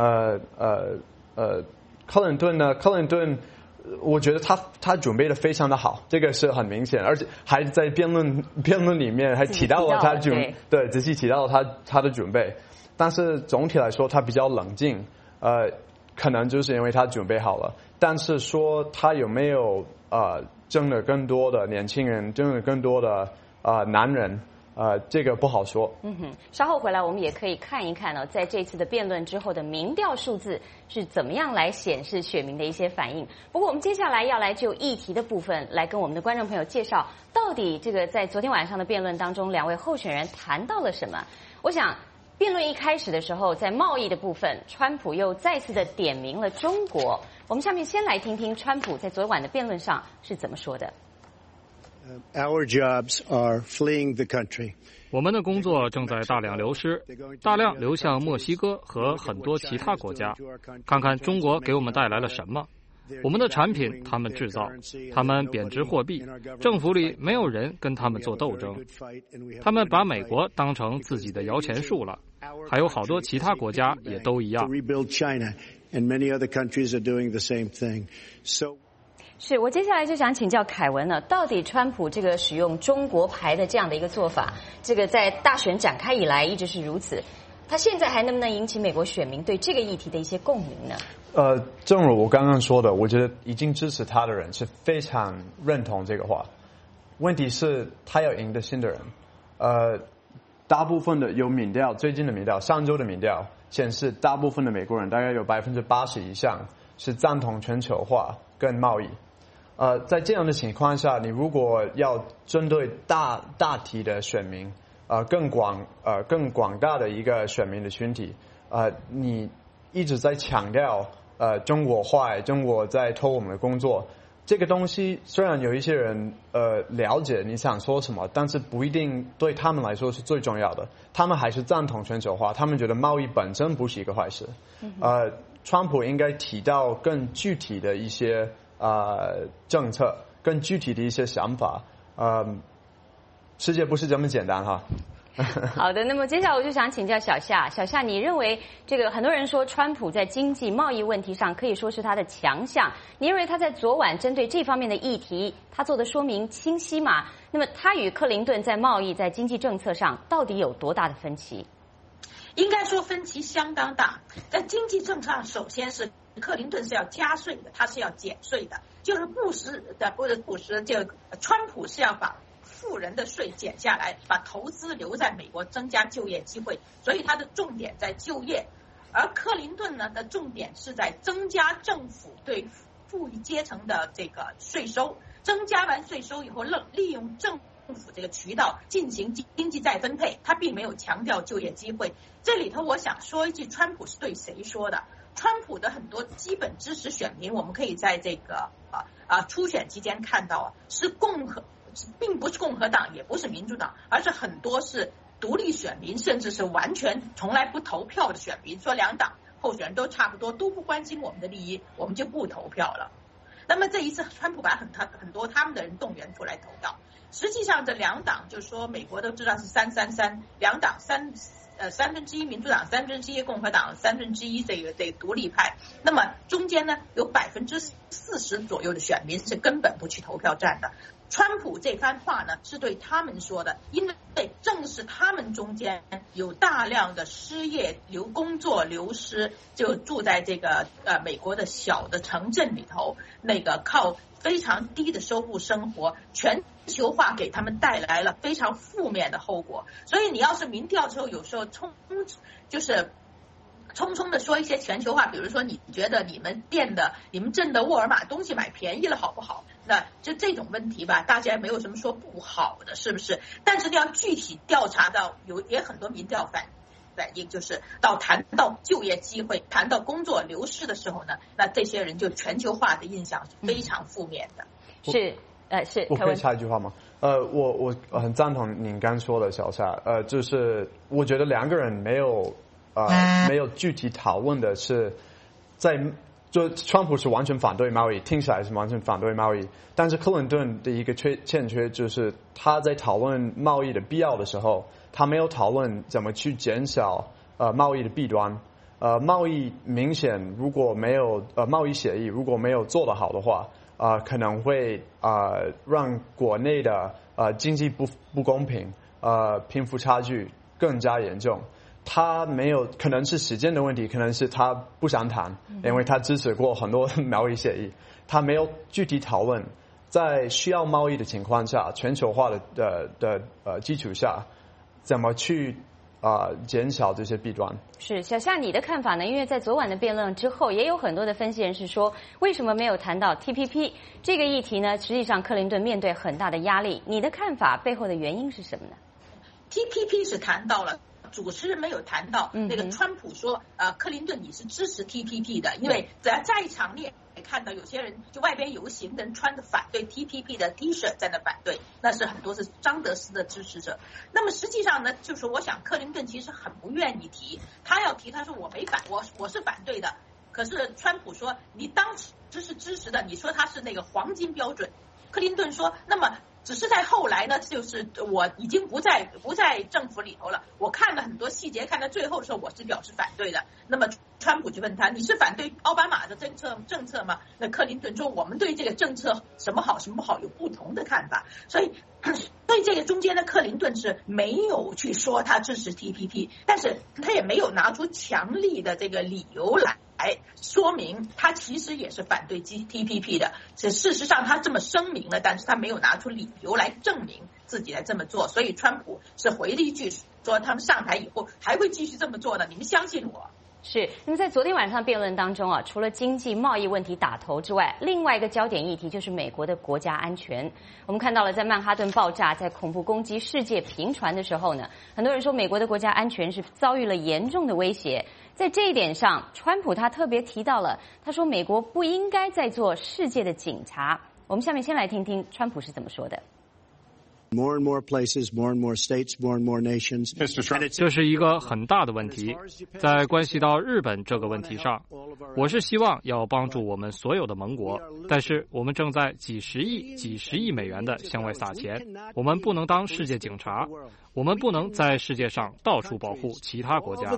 克林顿呢？克林顿，我觉得他准备的非常的好，这个是很明显，而且还在辩论里面还提到了他对仔细提到了他的准备，但是总体来说他比较冷静，可能就是因为他准备好了，但是说他有没有争了更多的年轻人，争了更多的男人， 这个不好说。 稍后回来我们也可以看一看在这次的辩论之后的民调数字是怎么样来显示选民的一些反应。不过我们接下来要来就议题的部分来跟我们的观众朋友介绍，到底这个在昨天晚上的辩论当中，两位候选人谈到了什么。我想辩论一开始的时候，在贸易的部分，川普又再次的点名了中国。我们下面先来听听川普在昨晚的辩论上是怎么说的。 Our jobs are fleeing the country. 我们的工作正在大量流失，大量流向墨西哥和很多其他国家。看看中国给我们带来了什么？我们的产品他们制造，他们贬值货币，政府里没有人跟他们做斗争，他们把美国当成自己的摇钱树了。还有好多其他国家也都一样。 是我接下来就想请教凯文了，到底川普这个使用中国牌的这样的一个做法，这个在大选展开以来一直是如此，他现在还能不能引起美国选民对这个议题的一些共鸣呢？ 正如我刚刚说的，我觉得已经支持他的人是非常认同这个话。问题是他要赢得新的人。大部分的有民调，最近的民调，上周的民调显示，大部分的美国人大概有80%以上是赞同全球化跟贸易。在这样的情况下，你如果要针对大体的选民，更广大的一个选民的群体，你一直在强调中国坏，中国在偷我们的工作，这个东西虽然有一些人了解你想说什么，但是不一定对他们来说是最重要的。他们还是赞同全球化，他们觉得贸易本身不是一个坏事。川普应该提到更具体的一些政策，更具体的一些想法。世界不是这么简单哈。 好的，那么接下来我就想请教小夏，你认为这个很多人说川普在经济贸易问题上可以说是他的强项，你认为他在昨晚针对这方面的议题，他做的说明清晰吗？那么他与克林顿在贸易、在经济政策上到底有多大的分歧？ 应该说分歧相当大。在经济政策上，首先是克林顿是要加税的，他是要减税的，就是川普是要把富人的税减下来，把投资留在美国，增加就业机会，所以他的重点在就业。而克林顿呢的重点是在增加政府对富裕阶层的这个税收，增加完税收以后，利用政府这个渠道进行经济再分配，他并没有强调就业机会。这里头我想说一句，川普是对谁说的？川普的很多基本支持选民，我们可以在这个初选期间看到，并不是共和党，也不是民主党，而是很多是独立选民，甚至是完全从来不投票的选民，说两党候选人都差不多，都不关心我们的利益，我们就不投票了。那么这一次川普把很多他们的人动员出来投票。实际上这两党就是说美国都知道是3-3-3，两党1/3，民主党1/3，共和党1/3，这个独立派。那么中间呢有40%左右的选民是根本不去投票站的。川普这番话呢是对他们说的，因为正是他们中间有大量的失业工作流失，就住在这个美国的小的城镇里头，那个靠非常低的收入生活，全球化给他们带来了非常负面的后果。所以你要是民调之后有时候匆匆的说一些全球化，比如说你觉得你们镇的沃尔玛东西买便宜了好不好？那就这种问题吧，大家没有什么说不好的，是不是？但是要具体调查到也很多民调反映，就是谈到就业机会，谈到工作流失的时候呢，那这些人就全球化的印象是非常负面的。 是我可以插一句话吗？我很赞同您刚说的，小夏。就是我觉得两个人没有具体讨论的是就川普是完全反对贸易，听起来是完全反对贸易，但是克林顿的一个欠缺就是他在讨论贸易的必要的时候，他没有讨论怎么去减少贸易的弊端。贸易明显如果没有贸易协议如果没有做得好的话，可能会让国内的经济不公平，贫富差距更加严重。他没有，可能是时间的问题，可能是他不想谈，因为他支持过很多贸易协议，他没有具体讨论在需要贸易的情况下，全球化的基础下， 怎么去减少这些弊端。 是小夏，你的看法呢？因为在昨晚的辩论之后，也有很多的分析人士说，为什么没有谈到 TPP 这个议题呢？实际上，克林顿面对很大的压力。你的看法背后的原因是什么呢 ？TPP 是谈到了。主持人没有谈到那个川普说，克林顿你是支持 TPP 的，因为在场你也看到有些人就外边游行的人穿着反对 TPP 的 T 恤在那反对，那是很多是张德斯的支持者。那么实际上呢，就是我想克林顿其实很不愿意提，他要提他说我是反对的，可是川普说你当时是支持的，你说他是那个黄金标准。克林顿说，那么只是在后来呢，就是我已经不在政府里头了，我看了很多细节，看到最后的时候我是表示反对的。那么川普就问他，你是反对奥巴马的政策吗？那克林顿说，我们对这个政策什么好什么不好有不同的看法。所以这个中间的克林顿是没有去说他支持 TPP， 但是他也没有拿出强力的这个理由来说明他其实也是反对 TPP 的。事实上他这么声明了，但是他没有拿出理由来证明自己来这么做，所以川普是回了一句说，他们上台以后还会继续这么做的，你们相信我。 是，那么在昨天晚上辩论当中啊，除了经济贸易问题打头之外，另外一个焦点议题就是美国的国家安全。我们看到了，在曼哈顿爆炸、在恐怖攻击世界频传的时候呢，很多人说美国的国家安全是遭遇了严重的威胁。在这一点上，川普他特别提到了，他说美国不应该再做世界的警察。我们下面先来听听川普是怎么说的。 More and more places, more and more states, more and more nations. 这是一个很大的问题，在关系到日本这个问题上，我是希望要帮助我们所有的盟国，但是我们正在几十亿美元的向外撒钱，我们不能当世界警察，我们不能在世界上到处保护其他国家。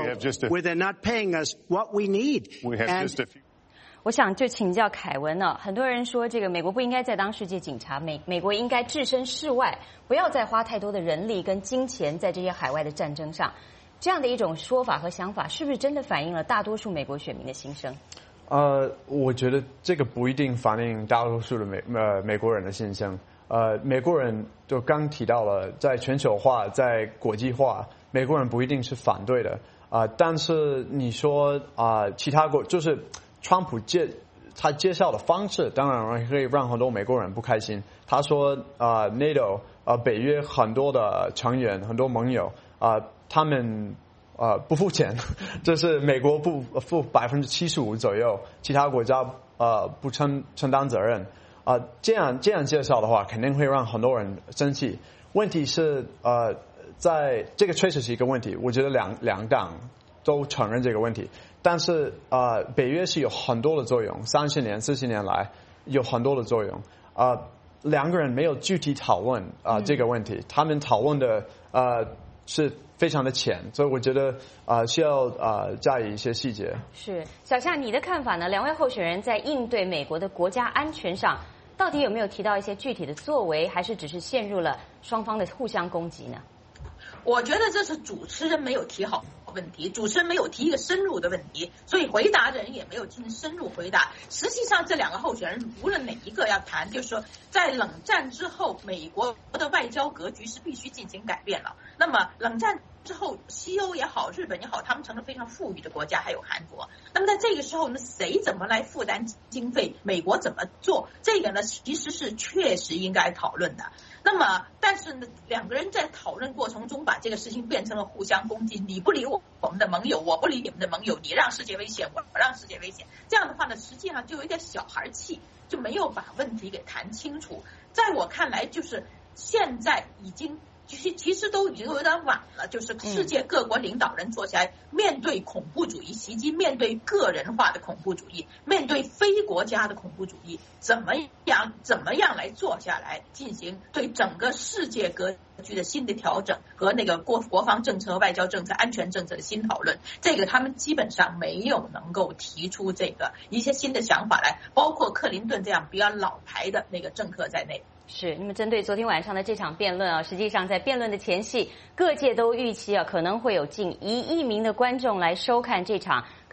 我想就请教凯文了。很多人说，这个美国不应该再当世界警察，美国应该置身事外，不要再花太多的人力跟金钱在这些海外的战争上。这样的一种说法和想法，是不是真的反映了大多数美国选民的心声？ 我觉得这个不一定反映大多数的美国人的心声。美国人就刚提到了，在全球化、在国际化，美国人不一定是反对的。但是你说其他国就是川普他介绍的方式，当然会让很多美国人不开心。他说NATO 北约很多的成员、很多盟友他们不付钱，这是美国不付75%左右，其他国家不承担责任。这样介绍的话，肯定会让很多人生气。问题是在这个确实是一个问题，我觉得两党都承认这个问题。但是北约是有很多的作用，30年、40年来有很多的作用。两个人没有具体讨论这个问题，他们讨论的是非常的浅，所以我觉得需要加以一些细节。 是小夏，你的看法呢？两位候选人在应对美国的国家安全上，到底有没有提到一些具体的作为，还是只是陷入了双方的互相攻击呢？ 我觉得这是主持人没有提好问题，主持人没有提一个深入的问题，所以回答的人也没有进行深入回答。实际上这两个候选人无论哪一个要谈，就是说在冷战之后美国的外交格局是必须进行改变了。那么冷战之后西欧也好，日本也好，他们成了非常富裕的国家，还有韩国。那么在这个时候呢，谁怎么来负担经费，美国怎么做，这个呢其实是确实应该讨论的。那么但是呢，两个人在讨论过程中把这个事情变成了互相攻击，你不理我们的盟友，我不理你们的盟友，你让世界危险，我让世界危险，这样的话呢，实际上就有一点小孩气，就没有把问题给谈清楚。在我看来，就是现在已经其实都已经有点晚了，就是世界各国领导人坐下来，面对恐怖主义袭击，面对个人化的恐怖主义，面对非国家的恐怖主义，怎么样来坐下来进行对整个世界格局的新的调整和那个国防政策、外交政策、安全政策的新讨论，这个他们基本上没有能够提出这个一些新的想法来，包括克林顿这样比较老牌的那个政客在内。 是，那么针对昨天晚上的这场辩论实际上在辩论的前夕，各界都预期可能会有近1亿名的观众来收看这场可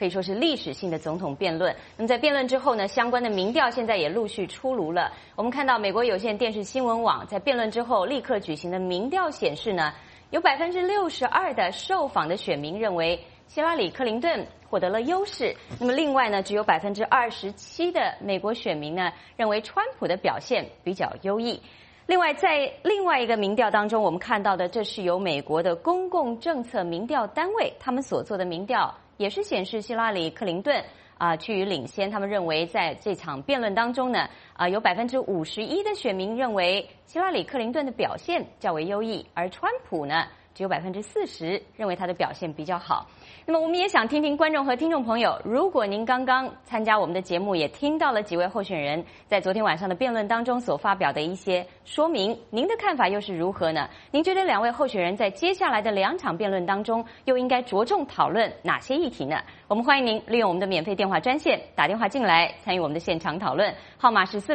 可以说是历史性的总统辩论。那么在辩论之后呢，相关的民调现在也陆续出炉了。我们看到美国有线电视新闻网在辩论之后立刻举行的民调显示呢，有62%的受访的选民认为希拉里·克林顿获得了优势。那么另外呢，只有27%的美国选民呢认为川普的表现比较优异。另外，在另外一个民调当中，我们看到的这是由美国的公共政策民调单位他们所做的民调，也是显示希拉里·克林顿趋于领先。他们认为在这场辩论当中呢，有51%的选民认为希拉里·克林顿的表现较为优异，而川普呢只有40%认为他的表现比较好。那么我们也想听听观众和听众朋友，如果您刚刚参加我们的节目，也听到了几位候选人在昨天晚上的辩论当中所发表的一些说明，您的看法又是如何呢？您觉得两位候选人在接下来的2场辩论当中又应该着重讨论哪些议题呢？我们欢迎您利用我们的免费电话专线打电话进来参与我们的现场讨论，号码是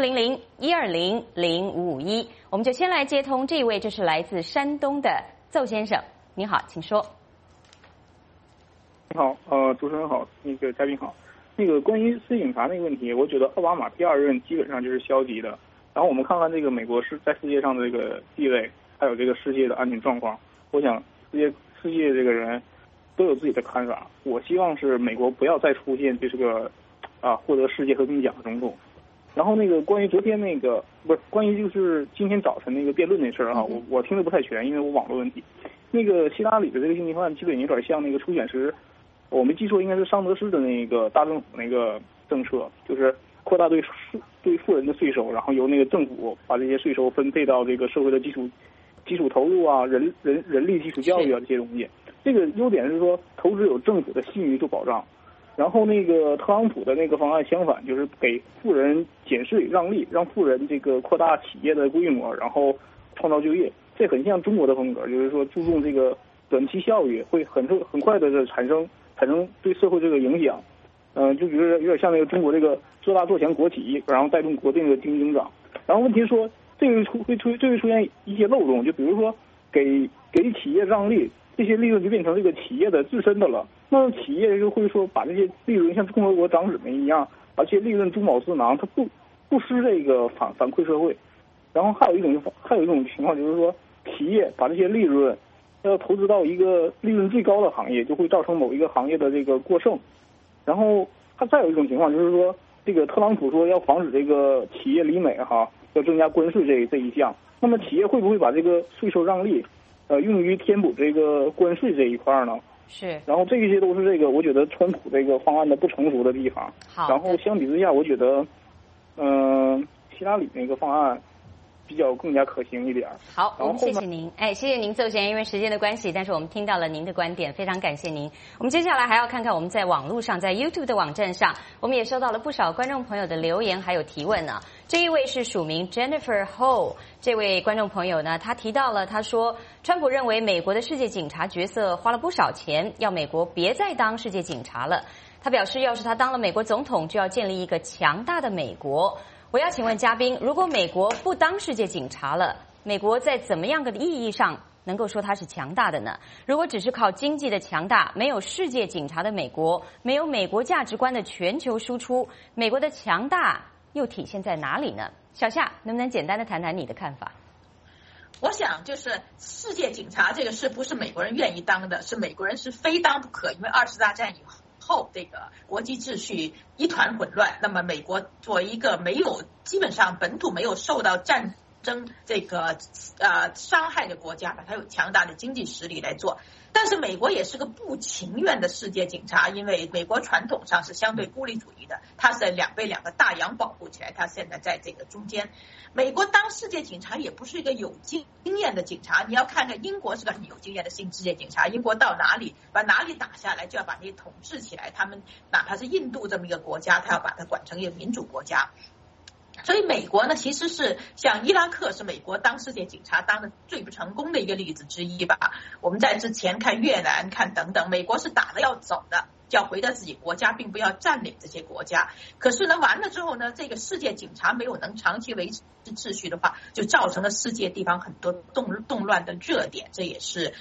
400-120-0551。我们就先来接通这一位，这是来自山东的邹先生。您好，请说。 你好，主持人好，那个嘉宾好。那个关于私警察那个问题，我觉得奥巴马第2任基本上就是消极的。然后我们看看这个美国是在世界上的这个地位，还有这个世界的安全状况。我想世界这个人都有自己的看法。我希望是美国不要再出现这个获得世界和平奖的总统。然后那个关于昨天那个不是关于就是今天早晨那个辩论那事儿哈，我听得不太全，因为我网络问题。那个希拉里的这个经济方案基本有点像那个初选时。我没记错，应该是桑德斯的那个大政府那个政策，就是扩大对富人的税收，然后由那个政府把这些税收分配到这个社会的基础投入啊、人力基础教育啊这些东西。这个优点是说投资有政府的信誉做保障。然后那个特朗普的那个方案相反，就是给富人减税让利，让富人这个扩大企业的规模，然后创造就业。这很像中国的风格，就是说注重这个短期效益，会很快的产生对社会这个影响，就觉得有点像那个中国这个做大做强国企，然后带动国内的经济增长。然后问题是说，这会出现一些漏洞，就比如说给企业让利，这些利润就变成这个企业的自身的了。那企业就会说把这些利润像共和国长子们一样，把这些利润中饱私囊，它不施这个反馈社会。然后还有一种情况就是说，企业把这些利润要投资到一个利润最高的行业，就会造成某一个行业的这个过剩。然后它再有一种情况就是说，这个特朗普说要防止这个企业离美要增加关税这一项。那么企业会不会把这个税收让利用于填补这个关税这一块呢？ 是。 然后这些都是这个我觉得川普这个方案的不成熟的地方。 好。 然后相比之下，我觉得希拉里那个方案比较更加可行一点。 好，我们谢谢您。谢谢您，邹先生，因为时间的关系，但是我们听到了您的观点，非常感谢您。我们接下来还要看看我们在网络上，在 YouTube 的网站上，我们也收到了不少观众朋友的留言还有提问呢。这一位是署名 Jennifer Ho 这位观众朋友呢，他提到了，他说，川普认为美国的世界警察角色花了不少钱，要美国别再当世界警察了。他表示，要是他当了美国总统，就要建立一个强大的美国。我要请问嘉宾，如果美国不当世界警察了，美国在怎么样的意义上能够说它是强大的呢？如果只是靠经济的强大，没有世界警察的美国，没有美国价值观的全球输出，美国的强大又体现在哪里呢？小夏，能不能简单的谈谈你的看法？ 我想就是世界警察这个事不是美国人愿意当的，是美国人是非当不可，因为2次大战以后这个国际秩序一团混乱，那么美国作为一个基本上本土没有受到战争这个伤害的国家，它有强大的经济实力来做。但是美国也是个不情愿的世界警察，因为美国传统上是相对孤立主义的，它是被两个大洋保护起来，它现在在这个中间。美国当世界警察也不是一个有经验的警察，你要看看英国是个很有经验的世界警察，英国到哪里把哪里打下来，就要把那些统治起来，他们哪怕是印度这么一个国家，他要把它管成一个民主国家。所以美国呢，其实是像伊拉克是美国当世界警察当的最不成功的一个例子之一吧。我们在之前看越南看等等，美国是打了要走的，就要回到自己国家，并不要占领这些国家。可是呢，完了之后呢，这个世界警察没有能长期维持秩序的话，就造成了世界地方很多动乱的热点。这也是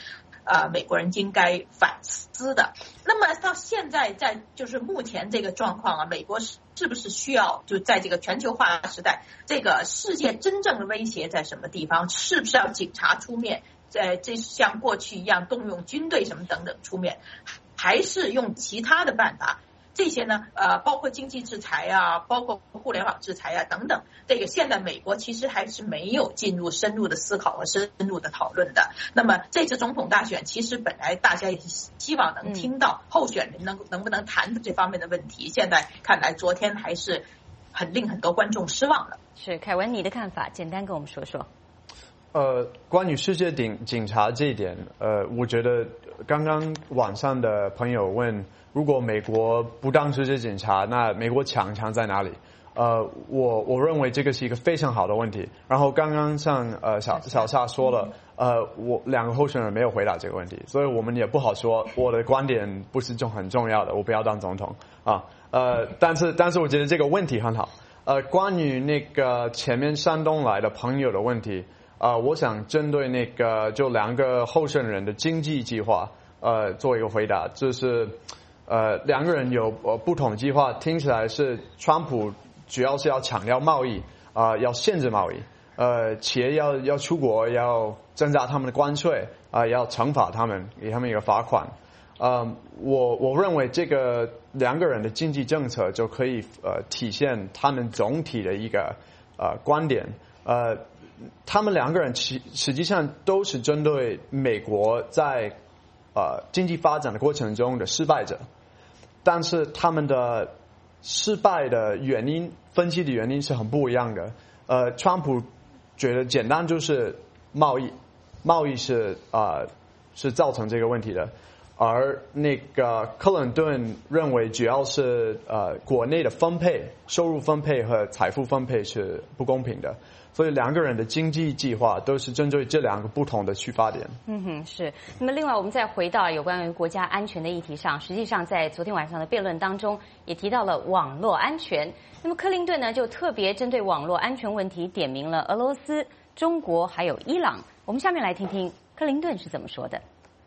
美国人应该反思的。那么到现在就是目前这个状况啊，美国是不是需要就在这个全球化时代，这个世界真正的威胁在什么地方？是不是要警察出面？这像过去一样动用军队什么等等出面，还是用其他的办法？这些呢，包括经济制裁啊，包括互联网制裁啊等等，这个现在美国其实还是没有进入深入的思考和深入的讨论的。那么这次总统大选，其实本来大家也希望能听到候选人能不能谈这方面的问题，现在看来昨天还是令很多观众失望了。 是凯文，你的看法，简单跟我们说说。 关于世界警察这一点，我觉得刚刚网上的朋友问，如果美国不当世界警察，那美国强在哪里？我认为这个是一个非常好的问题。然后刚刚像小夏说了，我两个候选人没有回答这个问题，所以我们也不好说我的观点不是很重要的，我不要当总统啊。但是我觉得这个问题很好。关于那个前面山东来的朋友的问题。我想针对那个就两个候选人的经济计划，做一个回答，就是两个人有不同的计划，听起来是川普主要是要强调贸易，要限制贸易，企业要出国，要增加他们的关税，要惩罚他们，给他们一个罚款。我认为这个两个人的经济政策就可以体现他们总体的一个观点。他们两个人实际上都是针对美国在经济发展的过程中的失败者，但是他们的失败的原因分析的原因是很不一样的。川普觉得简单就是贸易是造成这个问题的，而那个克林顿认为主要是国内的分配、收入分配和财富分配是不公平的。所以两个人的经济计划都是针对这两个不同的出发点。 是。那么另外我们再回到有关于国家安全的议题上，实际上在昨天晚上的辩论当中也提到了网络安全。那么克林顿呢就特别针对网络安全问题点名了俄罗斯、中国还有伊朗。我们下面来听听克林顿是怎么说的。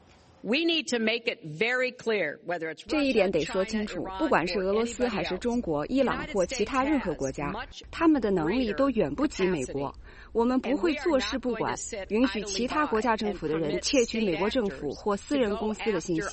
这一点得说清楚，不管是俄罗斯还是中国、伊朗或其他任何国家，他们的能力都远不及美国。我们不会坐视不管，允许其他国家政府的人窃取美国政府或私人公司的信息。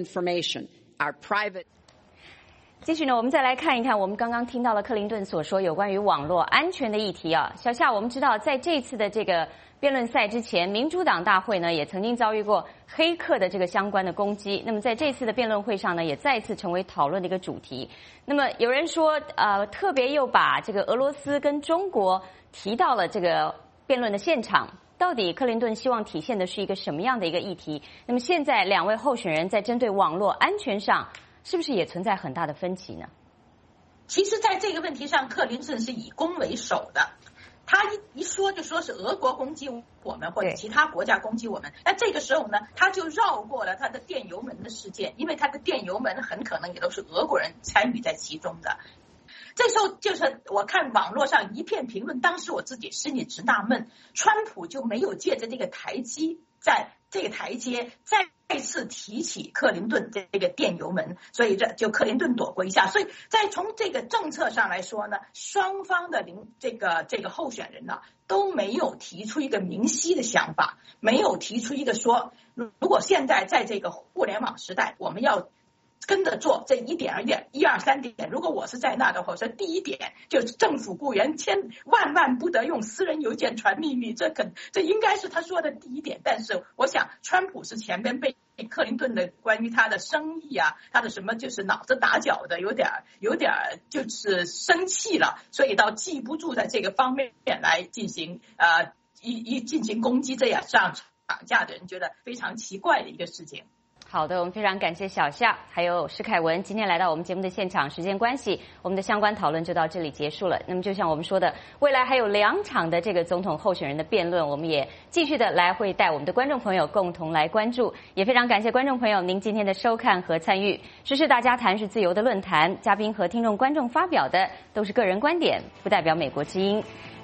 继续呢，我们再来看一看我们刚刚听到了克林顿所说有关于网络安全的议题啊。小夏，我们知道在这次的这个辩论赛之前，民主党大会呢也曾经遭遇过黑客的这个相关的攻击。那么在这次的辩论会上呢，也再次成为讨论的一个主题。那么有人说，特别又把这个俄罗斯跟中国提到了这个辩论的现场。到底克林顿希望体现的是一个什么样的一个议题？那么现在两位候选人在针对网络安全上，是不是也存在很大的分歧呢？ 其实在这个问题上，克林顿是以攻为守的。他一说就说是俄国攻击我们或者其他国家攻击我们，那这个时候呢，他就绕过了他的电邮门的事件，因为他的电邮门很可能也都是俄国人参与在其中的。这时候就是我看网络上一片评论，当时我自己心里直纳闷，川普就没有借着这个台阶，在这个台阶再次提起克林顿这个电邮门，所以这就克林顿躲过一下。所以在从这个政策上来说呢，双方的这个候选人呢都没有提出一个明晰的想法，没有提出一个说，如果现在在这个互联网时代，我们要跟着做这1点2点1、2、3点。如果我是在那的话，说第一点就是政府雇员万万不得用私人邮件传秘密，这应该是他说的第一点。但是我想，川普是前边被克林顿的关于他的生意啊，他的什么就是脑子打搅的有点就是生气了，所以倒记不住在这个方面来进行进行攻击，这样让绑架的人觉得非常奇怪的一个事情。 好的，我们非常感谢小夏还有施凯文今天来到我们节目的现场。时间关系，我们的相关讨论就到这里结束了。那么就像我们说的，未来还有2场的这个总统候选人的辩论，我们也继续的会带我们的观众朋友共同来关注。也非常感谢观众朋友您今天的收看和参与。时事大家谈是自由的论坛，嘉宾和听众观众发表的都是个人观点，不代表美国之音。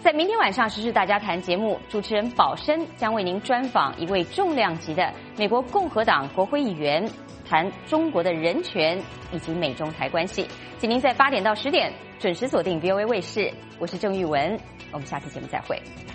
在明天晚上《时事大家谈》节目，主持人宝生将为您专访一位重量级的美国共和党国会议员，谈中国的人权以及美中台关系。请您在8点到10点准时锁定 VOA 卫视，我是郑玉文，我们下期节目再会。